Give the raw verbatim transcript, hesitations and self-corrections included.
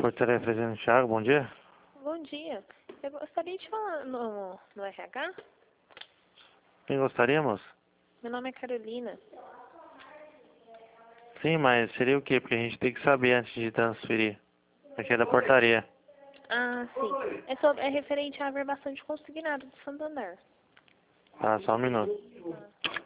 Portaria Fresno Thiago, bom dia. Bom dia. Eu gostaria de falar no, no R H. Quem gostaria, moço? Meu nome é Carolina. Sim, mas seria o quê? Porque a gente tem que saber antes de transferir. Aqui é da portaria. Ah, sim. É, sobre, é referente à averbação de consignado do Santander. Tá, só um minuto. Ah.